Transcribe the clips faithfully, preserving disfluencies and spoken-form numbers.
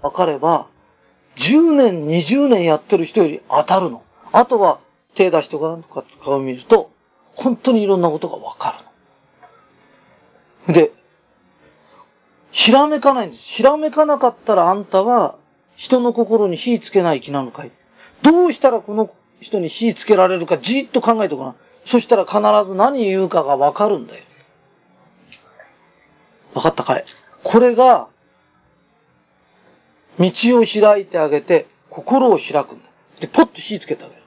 わかれば、じゅうねん、にじゅうねんやってる人より当たるの。あとは手出してごらんとか顔を見ると、本当にいろんなことがわかるの。で、ひらめかないんです。ひらめかなかったらあんたは人の心に火つけない気なのかい。どうしたらこの人に火つけられるかじーっと考えてごらん。そしたら必ず何言うかがわかるんだよ。わかったかい？これが、道を開いてあげて、心を開くんだ。で、ポッと火つけてあげる。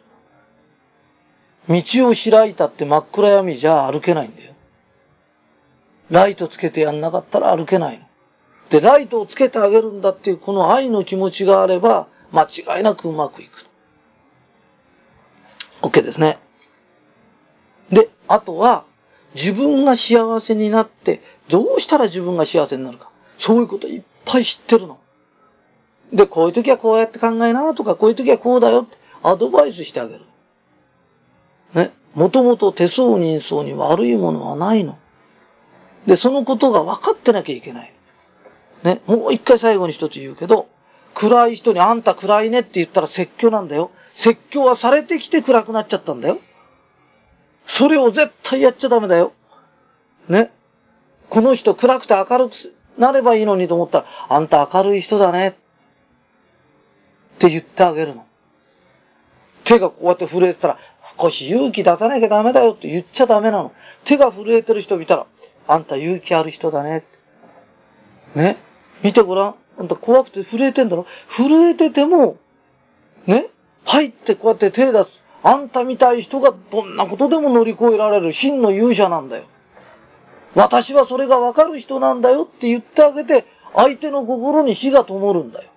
道を開いたって真っ暗闇じゃ歩けないんだよ。ライトつけてやんなかったら歩けないの。で、ライトをつけてあげるんだっていうこの愛の気持ちがあれば、間違いなくうまくいく。OK ですね。で、あとは、自分が幸せになって、どうしたら自分が幸せになるか。そういうこといっぱい知ってるの。で、こういう時はこうやって考えなとか、こういう時はこうだよってアドバイスしてあげる。ね。もともと手相人相に悪いものはないの。で、そのことが分かってなきゃいけない。ね。もう一回最後に一つ言うけど、暗い人にあんた暗いねって言ったら説教なんだよ。説教はされてきて暗くなっちゃったんだよ。それを絶対やっちゃダメだよ。ね。この人暗くて明るくなればいいのにと思ったら、あんた明るい人だね。って言ってあげるの。手がこうやって震えてたら、少し勇気出さなきゃダメだよって言っちゃダメなの。手が震えてる人見たら、あんた勇気ある人だね。ね。見てごらん。あんた怖くて震えてんだろ。震えてても、ね。入ってこうやって手出す。あんたみたい人がどんなことでも乗り越えられる真の勇者なんだよ。私はそれがわかる人なんだよって言ってあげて、相手の心に火が灯るんだよ。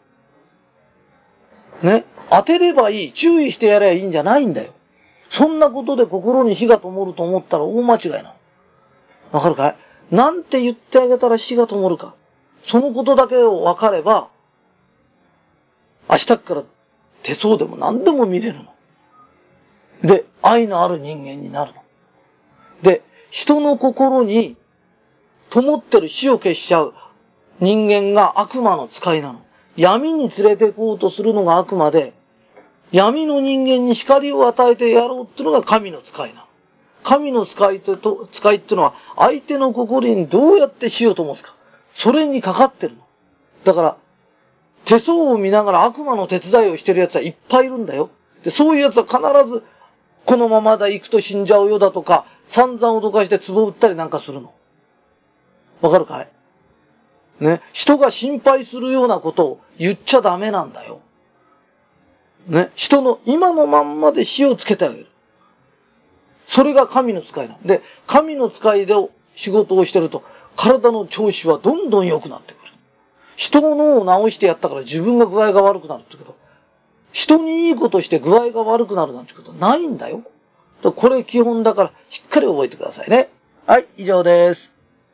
ね。当てればいい。注意してやればいいんじゃないんだよ。そんなことで心に火が灯ると思ったら大間違いなの。わかるかい？なんて言ってあげたら火が灯るか。そのことだけを分かれば、明日から手相でも何でも見れるの。で、愛のある人間になるの。で、人の心に灯ってる火を消しちゃう人間が悪魔の使いなの。闇に連れて行こうとするのが悪魔で、闇の人間に光を与えてやろうっていうのが神の使いなの。神の使いと、使いっていうのは相手の心にどうやって火を灯すか。それにかかってるの。だから、手相を見ながら悪魔の手伝いをしてる奴はいっぱいいるんだよ。で、そういう奴は必ず、このままだ行くと死んじゃうよだとか、散々脅かして壺を売ったりなんかするの。わかるかい？ね。人が心配するようなことを言っちゃダメなんだよ。ね。人の今のまんまで火をつけてあげる。それが神の使いなんで、神の使いで仕事をしてると、体の調子はどんどん良くなってくる。人の脳を治してやったから自分が具合が悪くなるってこと。人にいいことして具合が悪くなるなんてことはないんだよ。これ基本だからしっかり覚えてくださいね。はい、以上です。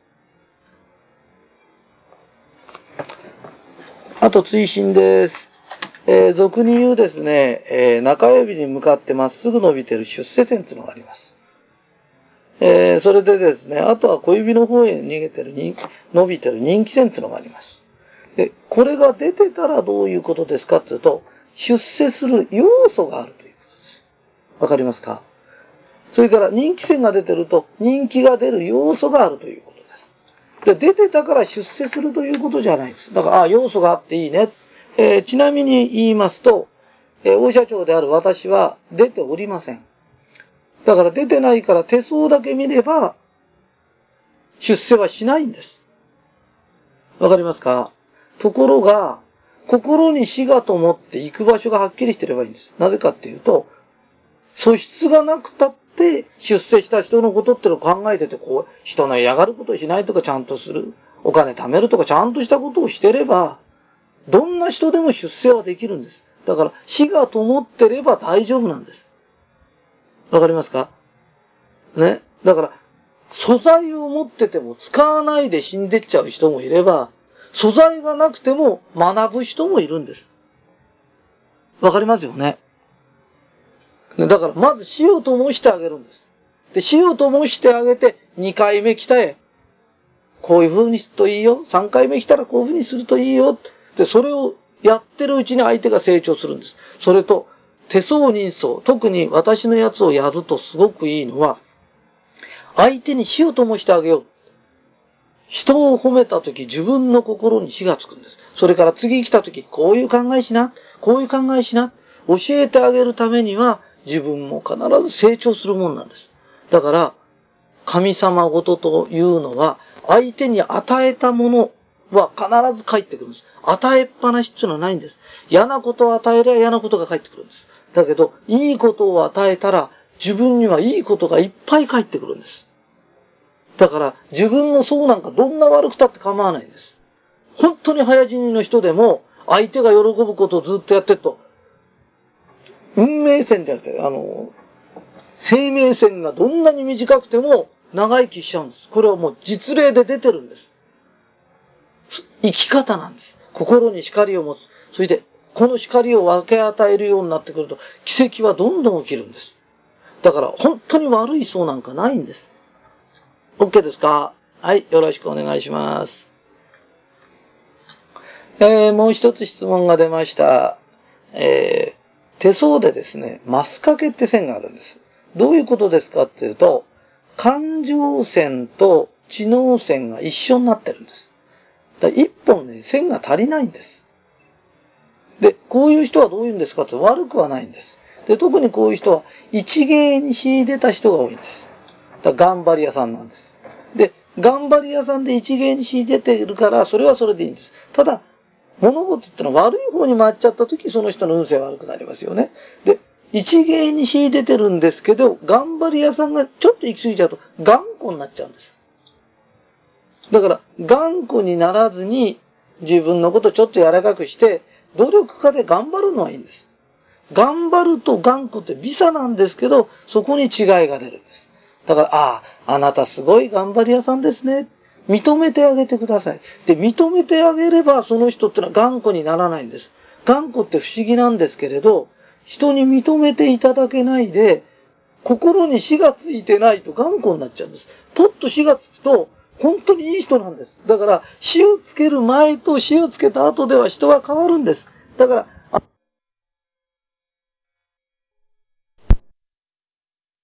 あと追伸です。えー、俗に言うですね、えー、中指に向かってまっすぐ伸びてる出世線っていうのがあります。えー、それでですね、あとは小指の方へ逃げてる人気、伸びてる人気線っていうのがあります。で、これが出てたらどういうことですかっていうと、出世する要素があるということです。わかりますか？それから人気線が出てると、人気が出る要素があるということです。で、出てたから出世するということじゃないです。だから、あ、要素があっていいね。えー、ちなみに言いますと、えー、大社長である私は出ておりません。だから出てないから手相だけ見れば、出世はしないんです。わかりますか？ところが、心に火が灯って行く場所がはっきりしてればいいんです。なぜかっていうと、素質がなくたって出世した人のことってのを考えてて、こう、人の嫌がることをしないとかちゃんとする。お金貯めるとかちゃんとしたことをしてれば、どんな人でも出世はできるんです。だから、火が灯ってれば大丈夫なんです。わかりますか？ね。だから、素材を持ってても使わないで死んでっちゃう人もいれば、素材がなくても学ぶ人もいるんです。わかりますよね。だから、まず火を灯してあげるんです。で、火を灯してあげて、にかいめ来たへ。こういう風にするといいよ。さんかいめ来たらこういう風にするといいよ。で、それをやってるうちに相手が成長するんです。それと、手相人相、特に私のやつをやるとすごくいいのは、相手に火を灯してあげよう。人を褒めたとき自分の心に火がつくんです。それから次来たとき、こういう考えしな、こういう考えしな、教えてあげるためには自分も必ず成長するもんなんです。だから、神様ごとというのは、相手に与えたものは必ず返ってくるんです。与えっぱなしっていうのはないんです。嫌なことを与えれば嫌なことが返ってくるんです。だけど、いいことを与えたら、自分にはいいことがいっぱい返ってくるんです。だから、自分の相なんかどんな悪くたって構わないんです。本当に早死にの人でも、相手が喜ぶことをずっとやってると、運命線じゃなくて、あの、生命線がどんなに短くても長生きしちゃうんです。これはもう実例で出てるんです。生き方なんです。心に光を持つ。そして、この光を分け与えるようになってくると、奇跡はどんどん起きるんです。だから、本当に悪い相なんかないんです。OK ですか？はい、よろしくお願いします。えー、もう一つ質問が出ました。えー、手相でですね、マスカケって線があるんです。どういうことですかっていうと、感情線と知能線が一緒になってるんです。だから一本ね、線が足りないんです。で、こういう人はどういうんですかって悪くはないんです。で、特にこういう人は一芸に秀でた人が多いんです。だから頑張り屋さんなんです。で、頑張り屋さんで一芸に秀でているから、それはそれでいいんです。ただ、物事ってのは悪い方に回っちゃった時、その人の運勢が悪くなりますよね。で、一芸に秀でてるんですけど、頑張り屋さんがちょっと行き過ぎちゃうと、頑固になっちゃうんです。だから、頑固にならずに、自分のことちょっと柔らかくして、努力家で頑張るのはいいんです。頑張ると頑固って微差なんですけど、そこに違いが出るんです。だから、ああ、あなたすごい頑張り屋さんですね。認めてあげてください。で、認めてあげれば、その人ってのは頑固にならないんです。頑固って不思議なんですけれど、人に認めていただけないで、心に火がついてないと頑固になっちゃうんです。ポッと火がつくと、本当にいい人なんです。だから、火をつける前と火をつけた後では人は変わるんです。だから、